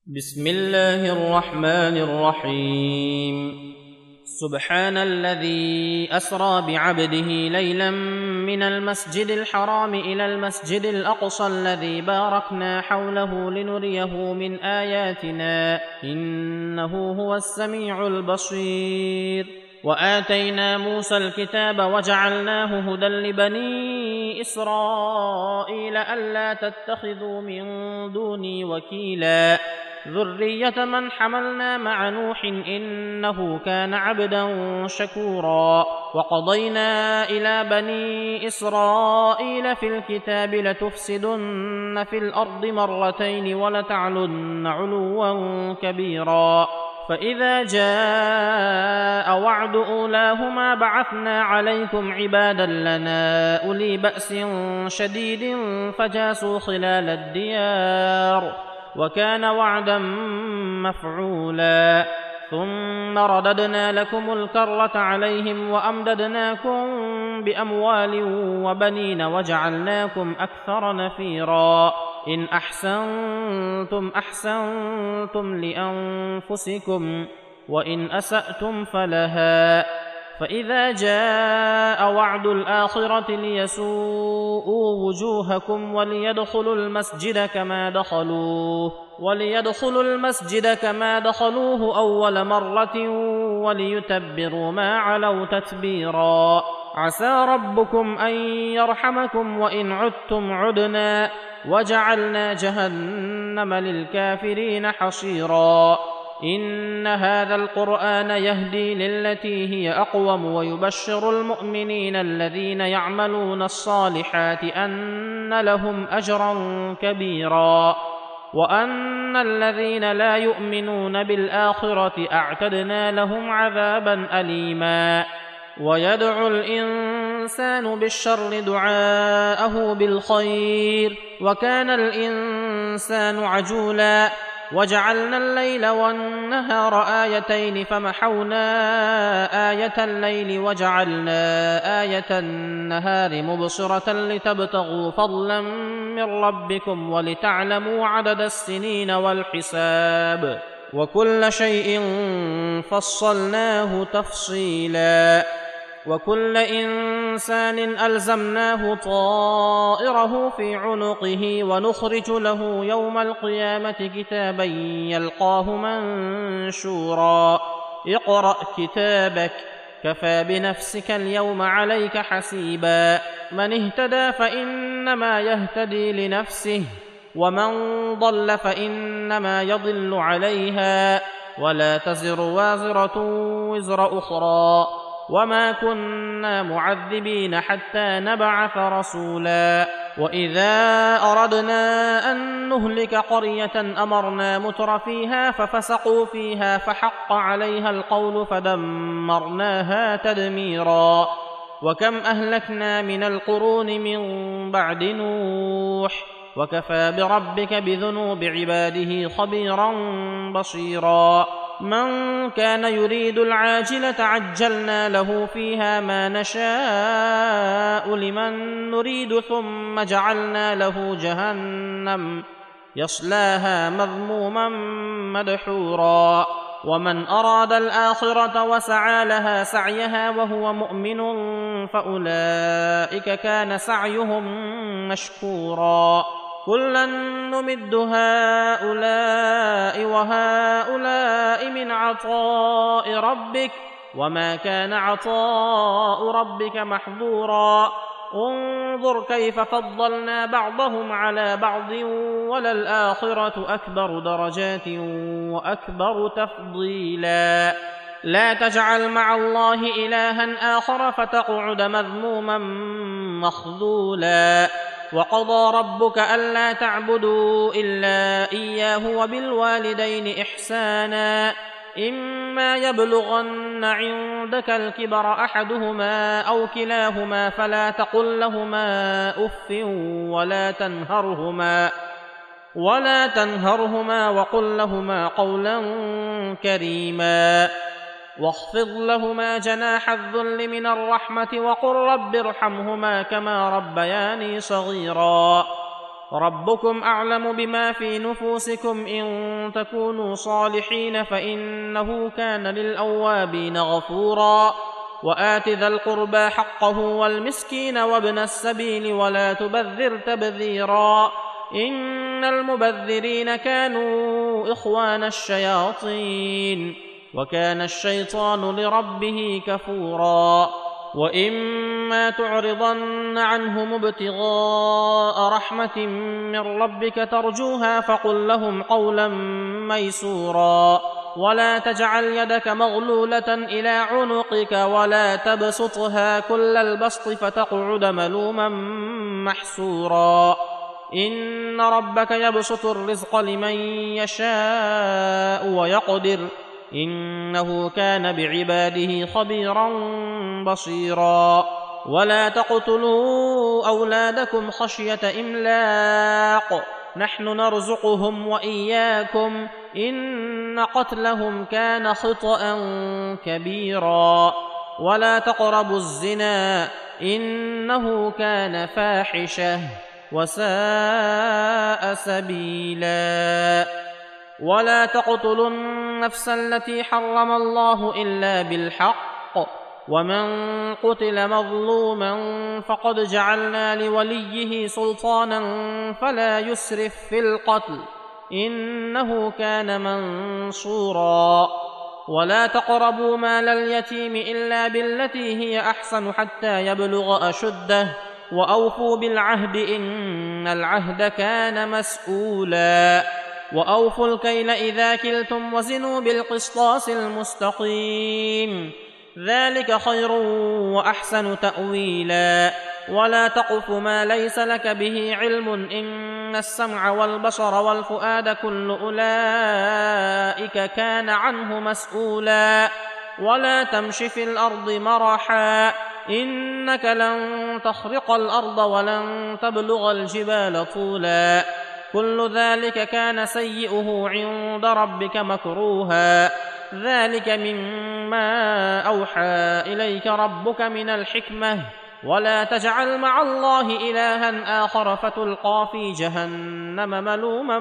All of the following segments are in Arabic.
بسم الله الرحمن الرحيم. سبحان الذي أسرى بعبده ليلا من المسجد الحرام إلى المسجد الأقصى الذي باركنا حوله لنريه من آياتنا إنه هو السميع البصير. وآتينا موسى الكتاب وجعلناه هدى لبني إسرائيل ألا تتخذوا من دوني وكيلا ذرية من حملنا مع نوح إنه كان عبدا شكورا. وقضينا إلى بني إسرائيل في الكتاب لتفسدن في الأرض مرتين ولتعلن علوا كبيرا. فإذا جاء وعد أولاهما بعثنا عليكم عبادا لنا أولي بأس شديد فجاسوا خلال الديار وكان وعدا مفعولا. ثم رددنا لكم الكرة عليهم وأمددناكم بأموال وبنين وجعلناكم أكثر نفيرا. إن أحسنتم أحسنتم لأنفسكم وإن أسأتم فلها. فإذا جاء وعد الآخرة ليسوءوا وجوهكم وليدخلوا المسجد كما دخلوه أول مرة وليتبروا ما علوا تتبيرا. عسى ربكم أن يرحمكم وإن عدتم عدنا وجعلنا جهنم للكافرين حصيرا. إن هذا القرآن يهدي للتي هي أقوم ويبشر المؤمنين الذين يعملون الصالحات أن لهم أجرا كبيرا وأن الذين لا يؤمنون بالآخرة أعتدنا لهم عذابا أليما. ويدعو الإنسان بالشر دعاءه بالخير وكان الإنسان عجولا. وجعلنا الليل والنهار آيتين فمحونا آية الليل وجعلنا آية النهار مبصرة لتبتغوا فضلا من ربكم ولتعلموا عدد السنين والحساب وكل شيء فصلناه تفصيلا. وكل إنسان ألزمناه طائره في عنقه ونخرج له يوم القيامة كتابا يلقاه منشورا. اقرأ كتابك كفى بنفسك اليوم عليك حسيبا. من اهتدى فإنما يهتدي لنفسه ومن ضل فإنما يضل عليها ولا تزر وازرة وزر أخرى وما كنا معذبين حتى نبعث رسولا. وإذا أردنا أن نهلك قرية أمرنا متر فيها ففسقوا فيها فحق عليها القول فدمرناها تدميرا. وكم أهلكنا من القرون من بعد نوح وكفى بربك بذنوب عباده خبيرا بصيرا. من كان يريد العاجلة عجلنا له فيها ما نشاء لمن نريد ثم جعلنا له جهنم يصلاها مذموما مدحورا. ومن أراد الآخرة وسعى لها سعيها وهو مؤمن فأولئك كان سعيهم مشكورا. كلا نمد هؤلاء وهؤلاء من عطاء ربك وما كان عطاء ربك محظورا. انظر كيف فضلنا بعضهم على بعض وللآخرة أكبر درجات وأكبر تفضيلا. لا تجعل مع الله إلها آخر فتقعد مذموما مخذولا. وقضى ربك ألا تعبدوا إلا إياه وبالوالدين إحسانا. إما يبلغن عندك الكبر أحدهما أو كلاهما فلا تقل لهما أف ولا تنهرهما وقل لهما قولا كريما. واخفض لهما جناح الذل من الرحمة وقل رب ارحمهما كما ربياني صغيرا. ربكم أعلم بما في نفوسكم إن تكونوا صالحين فإنه كان للأوابين غفورا وآت ذا القربى حقه والمسكين وابن السبيل ولا تبذر تبذيرا إن المبذرين كانوا إخوان الشياطين وكان الشيطان لربه كفورا وإما تعرضن عنهم ابتغاء رحمة من ربك ترجوها فقل لهم قولا ميسورا ولا تجعل يدك مغلولة إلى عنقك ولا تبسطها كل البسط فتقعد ملوما محسورا إن ربك يبسط الرزق لمن يشاء ويقدر إنه كان بعباده خبيرا بصيرا ولا تقتلوا أولادكم خشية إملاق نحن نرزقهم وإياكم إن قتلهم كان خطأ كبيرا ولا تقربوا الزنا إنه كان فاحشة وساء سبيلا ولا تقتلوا النفس التي حرم الله إلا بالحق ومن قتل مظلوما فقد جعلنا لوليه سلطانا فلا يسرف في القتل إنه كان منصورا ولا تقربوا مال اليتيم إلا بالتي هي أحسن حتى يبلغ أشده وأوفوا بالعهد إن العهد كان مسؤولا وأوفوا الكيل إذا كلتم وزنوا بالقسطاس المستقيم ذلك خير وأحسن تأويلا ولا تقف ما ليس لك به علم إن السمع والبصر والفؤاد كل أولئك كان عنه مسؤولا ولا تمش في الأرض مرحا إنك لن تخرق الأرض ولن تبلغ الجبال طولا كل ذلك كان سيئه عند ربك مكروها ذلك مما أوحى إليك ربك من الحكمة ولا تجعل مع الله إلها آخر فتلقى في جهنم ملوما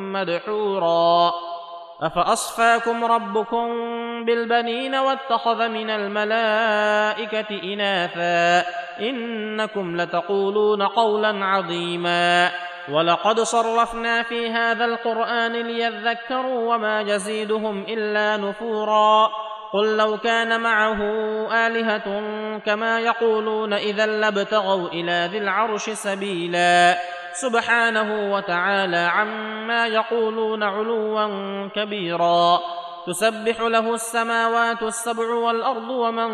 مدحورا أفأصفاكم ربكم بالبنين واتخذ من الملائكة إناثا إنكم لتقولون قولا عظيما ولقد صرفنا في هذا القرآن ليذكروا وما يزيدهم إلا نفورا قل لو كان معه آلهة كما يقولون إذا لابتغوا إلى ذي العرش سبيلا سبحانه وتعالى عما يقولون علوا كبيرا تسبح له السماوات السبع والأرض ومن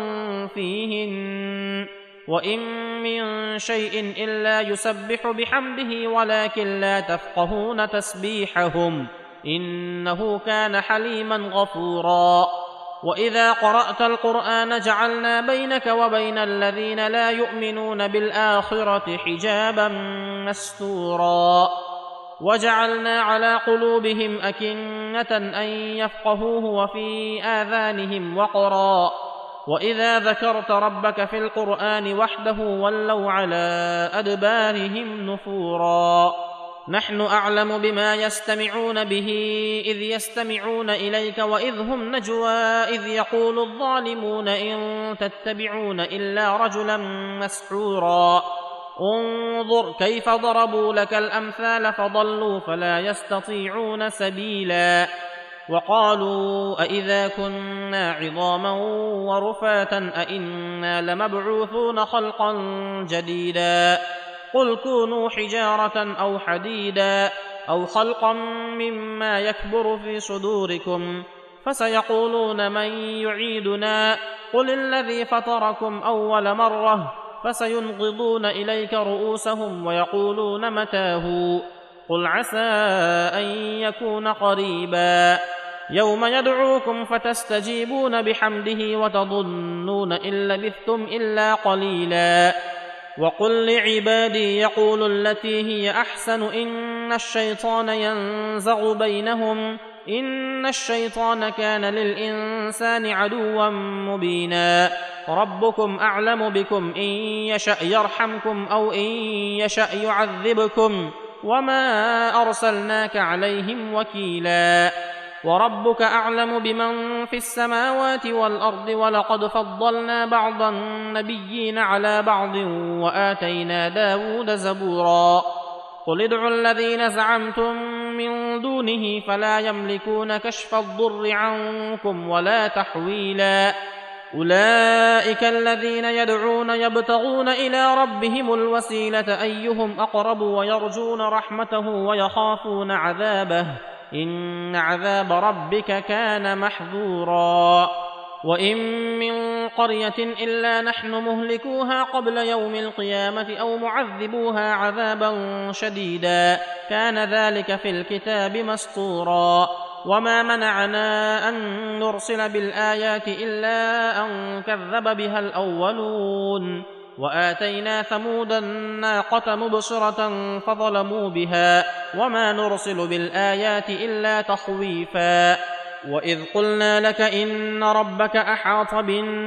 فيهن وإن من شيء إلا يسبح بحمده ولكن لا تفقهون تسبيحهم إنه كان حليما غفورا وإذا قرأت القرآن جعلنا بينك وبين الذين لا يؤمنون بالآخرة حجابا مستورا وجعلنا على قلوبهم أكنة أن يفقهوه وفي آذانهم وقرا وإذا ذكرت ربك في القرآن وحده ولوا على أدبارهم نفورا نحن أعلم بما يستمعون به إذ يستمعون إليك وإذ هم نجوى إذ يقول الظالمون إن تتبعون إلا رجلا مسحورا انظر كيف ضربوا لك الأمثال فضلوا فلا يستطيعون سبيلا وقالوا أئذا كنا عظاما ورفاتا أئنا لمبعوثون خلقا جديدا قل كونوا حجارة أو حديدا أو خلقا مما يكبر في صدوركم فسيقولون من يعيدنا قل الذي فطركم أول مرة فسينغضون إليك رؤوسهم ويقولون متاه قل عسى أن يكون قريبا يوم يدعوكم فتستجيبون بحمده وتظنون إن لبثتم إلا قليلا وقل لعبادي يقولوا التي هي أحسن إن الشيطان ينزغ بينهم إن الشيطان كان للإنسان عدوا مبينا ربكم أعلم بكم إن يشأ يرحمكم أو إن يشأ يعذبكم وما أرسلناك عليهم وكيلا وربك أعلم بمن في السماوات والأرض ولقد فضلنا بعض النبيين على بعض وآتينا داود زبورا قل ادعوا الذين زعمتم من دونه فلا يملكون كشف الضر عنكم ولا تحويلا أولئك الذين يدعون يبتغون إلى ربهم الوسيلة أيهم أقرب ويرجون رحمته ويخافون عذابه إن عذاب ربك كان محذورا وإن من قرية إلا نحن مهلكوها قبل يوم القيامة أو معذبوها عذابا شديدا كان ذلك في الكتاب مسطورا وما منعنا أن نرسل بالآيات إلا أن كذب بها الأولون وآتينا ثمود الناقة مبصرة فظلموا بها وما نرسل بالآيات إلا تخويفا وإذ قلنا لك إن ربك أحاط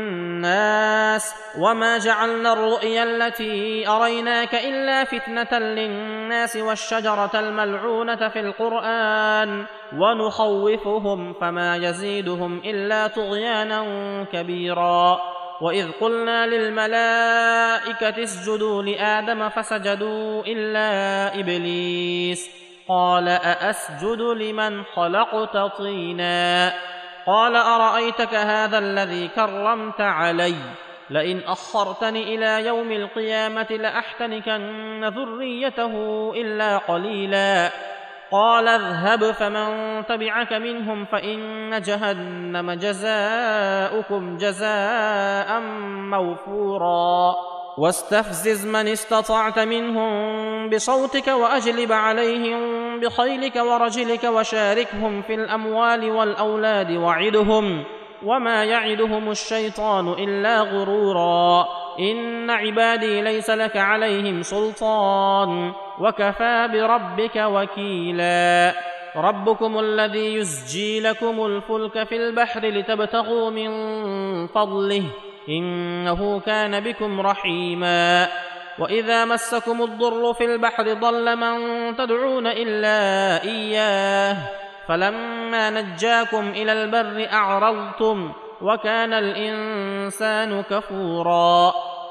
بالناس وما جعلنا الرؤيا التي أريناك إلا فتنة للناس والشجرة الملعونة في القرآن ونخوفهم فما يزيدهم إلا طغيانا كبيرا وإذ قلنا للملائكة اسجدوا لآدم فسجدوا إلا إبليس قال أأسجد لمن خلقت طينا قال أرأيتك هذا الذي كرمت علي لئن أخرتني إلى يوم القيامة لأحتنكن ذريته إلا قليلا قال اذهب فمن تبعك منهم فإن جهنم جزاؤكم جزاء موفورا واستفزز من استطعت منهم بصوتك وأجلب عليهم بخيلك ورجلك وشاركهم في الأموال والأولاد وعدهم وما يعدهم الشيطان إلا غرورا إن عبادي ليس لك عليهم سلطان وكفى بربك وكيلا ربكم الذي يزجي لكم الفلك في البحر لتبتغوا من فضله إنه كان بكم رحيما وإذا مسكم الضر في البحر ضل من تدعون إلا إياه فلما نجاكم إلى البر أعرضتم وكان الإنسان كفورا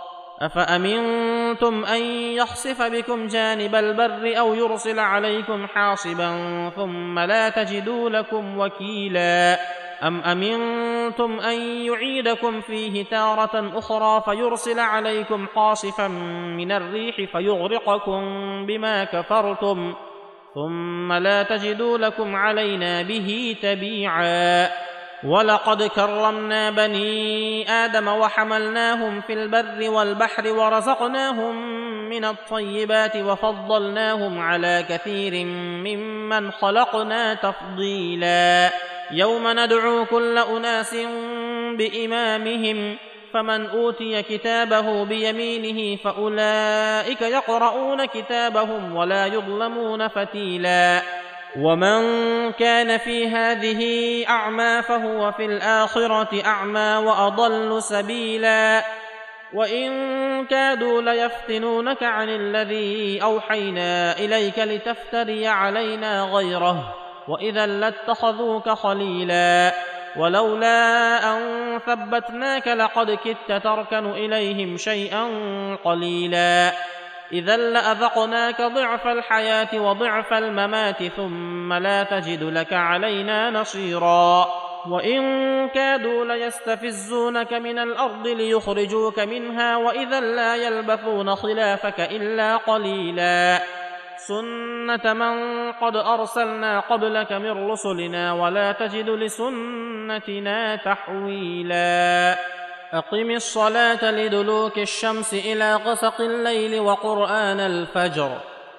أفأمنتم أن يخسف بكم جانب البر أو يرسل عليكم حاصبا ثم لا تجدوا لكم وكيلا أم أمنتم أن يعيدكم فيه تارة أخرى فيرسل عليكم قاصفا من الريح فيغرقكم بما كفرتم ثم لا تجدوا لكم علينا به تبيعا ولقد كرمنا بني آدم وحملناهم في البر والبحر ورزقناهم من الطيبات وفضلناهم على كثير ممن خلقنا تفضيلا يوم ندعو كل أناس بإمامهم فمن أوتي كتابه بيمينه فأولئك يقرؤون كتابهم ولا يظلمون فتيلا ومن كان في هذه أعمى فهو في الآخرة أعمى وأضل سبيلا وإن كادوا ليفتنونك عن الذي أوحينا إليك لتفتري علينا غيره وإذا لاتخذوك خليلا ولولا أن ثبتناك لقد كدت تركن إليهم شيئا قليلا إذا لأذقناك ضعف الحياة وضعف الممات ثم لا تجد لك علينا نصيرا وإن كادوا ليستفزونك من الأرض ليخرجوك منها وإذا لا يلبثون خلافك إلا قليلا سنة من قد أرسلنا قبلك من رسلنا ولا تجد لسنتنا تحويلا أقم الصلاة لدلوك الشمس إلى غسق الليل وقرآن الفجر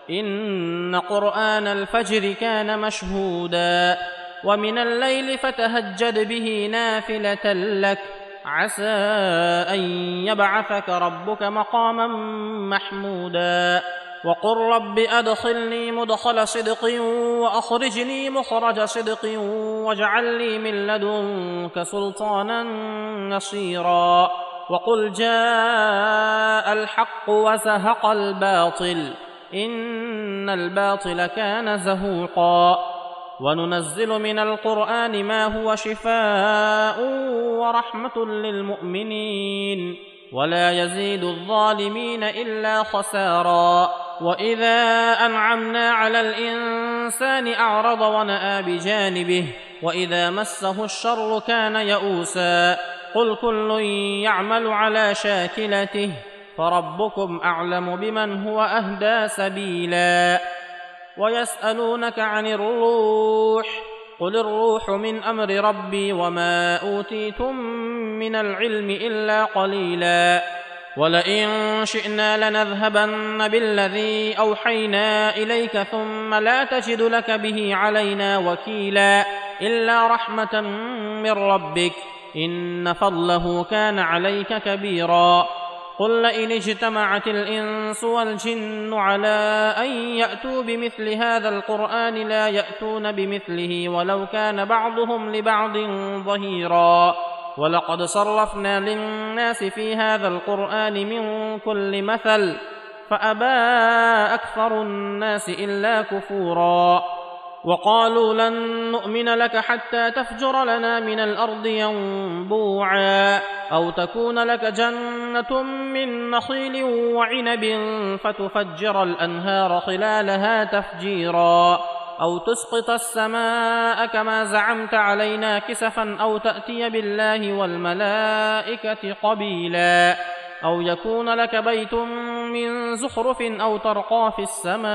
إن قرآن الفجر كان مشهودا ومن الليل فتهجد به نافلة لك عسى أن يبعثك ربك مقاما محمودا وقل رب أدخلني مدخل صدق وأخرجني مخرج صدق واجعل لي من لدنك سلطانا نصيرا وقل جاء الحق وزهق الباطل إن إن الباطل كان زهوقا وننزل من القرآن ما هو شفاء ورحمة للمؤمنين ولا يزيد الظالمين إلا خسارا وإذا أنعمنا على الإنسان أعرض ونأى بجانبه وإذا مسه الشر كان يئوسا قل كل يعمل على شاكلته فربكم أعلم بمن هو أهدى سبيلا ويسألونك عن الروح قل الروح من أمر ربي وما أوتيتم من العلم إلا قليلا ولئن شئنا لنذهبن بالذي أوحينا إليك ثم لا تجد لك به علينا وكيلا إلا رحمة من ربك إن فضله كان عليك كبيرا قل لئن اجتمعت الإنس والجن على أن يأتوا بمثل هذا القرآن لا يأتون بمثله ولو كان بعضهم لبعض ظهيرا ولقد صرفنا للناس في هذا القرآن من كل مثل فأبى أكثر الناس إلا كفورا وقالوا لن نؤمن لك حتى تفجر لنا من الأرض ينبوعا أو تكون لك جنة من نخيل وعنب فتفجر الأنهار خلالها تفجيرا أو تسقط السماء كما زعمت علينا كسفا أو تأتي بالله والملائكة قبيلا أو يكون لك بيت من زخرف أو ترقى في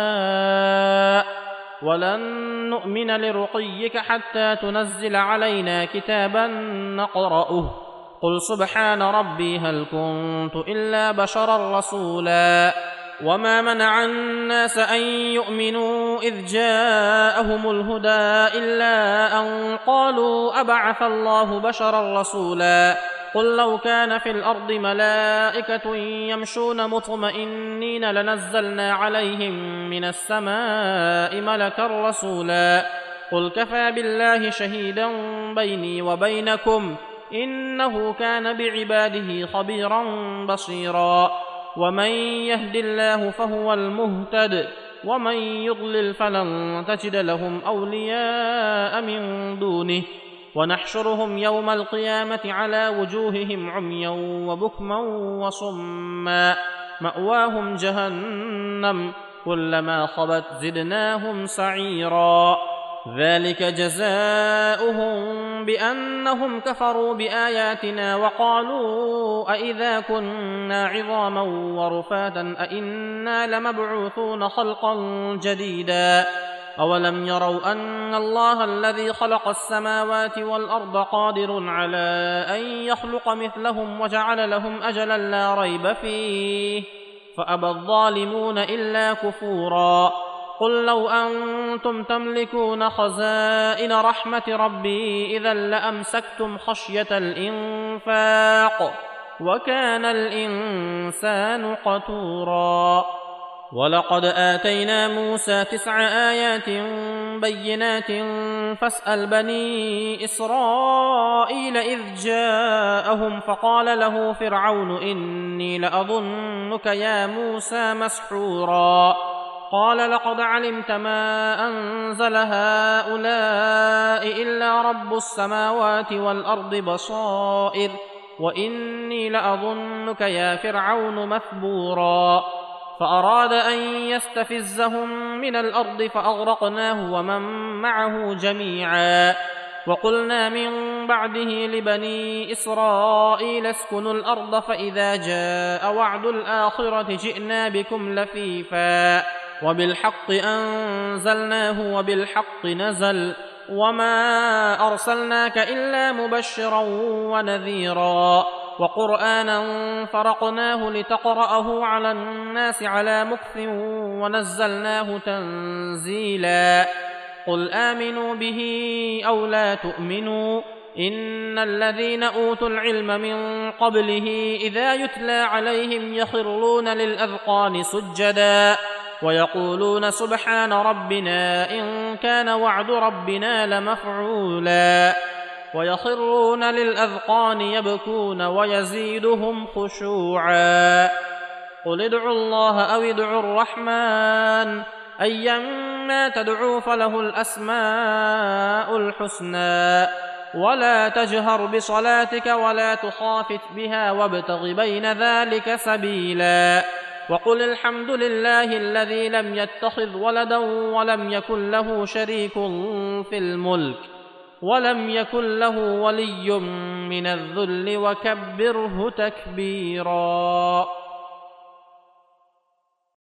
السماء ولن نؤمن لرقيك حتى تنزل علينا كتابا نقرأه قل سبحان ربي هل كنت إلا بشرا رسولا وما منع الناس أن يؤمنوا إذ جاءهم الهدى إلا أن قالوا أبعث الله بشرا رسولا قل لو كان في الأرض ملائكة يمشون مطمئنين لنزلنا عليهم من السماء ملكا رسولا قل كفى بالله شهيدا بيني وبينكم إنه كان بعباده خبيرا بصيرا ومن يهد الله فهو المهتد ومن يضلل فلن تجد لهم أولياء من دونه ونحشرهم يوم القيامة على وجوههم عميا وبكما وصما مأواهم جهنم كلما خبت زدناهم سعيرا ذلك جزاؤهم بأنهم كفروا بآياتنا وقالوا أئذا كنا عظاما ورفاتا أئنا لمبعوثون خلقا جديدا أولم يروا أن الله الذي خلق السماوات والأرض قادر على أن يخلق مثلهم وجعل لهم أجلا لا ريب فيه فأبى الظالمون إلا كفورا قل لو أنتم تملكون خزائن رحمة ربي إذا لأمسكتم خشية الإنفاق وكان الإنسان قتورا ولقد آتينا موسى 9 آيات بينات فاسأل بني إسرائيل إذ جاءهم فقال له فرعون إني لأظنك يا موسى مسحورا قال لقد علمت ما أنزل هؤلاء إلا رب السماوات والأرض بصائر وإني لأظنك يا فرعون مثبورا فأراد أن يستفزهم من الأرض فأغرقناه ومن معه جميعا وقلنا من بعده لبني إسرائيل اسكنوا الأرض فإذا جاء وعد الآخرة جئنا بكم لفيفا وبالحق أنزلناه وبالحق نزل وما أرسلناك إلا مبشرا ونذيرا وقرآنا فرقناه لتقرأه على الناس على مكث ونزلناه تنزيلا قل آمنوا به أو لا تؤمنوا إن الذين أوتوا العلم من قبله إذا يتلى عليهم يخرون للأذقان سجدا ويقولون سبحان ربنا إن كان وعد ربنا لمفعولا ويخرون للأذقان يبكون ويزيدهم خشوعا قل ادعوا الله أو ادعوا الرحمن أيما تدعو فله الأسماء الحسنى ولا تجهر بصلاتك ولا تخافت بها وابتغ بين ذلك سبيلا وقل الحمد لله الذي لم يتخذ ولدا ولم يكن له شريك في الملك ولم يكن له ولي من الذل وكبره تكبيرا.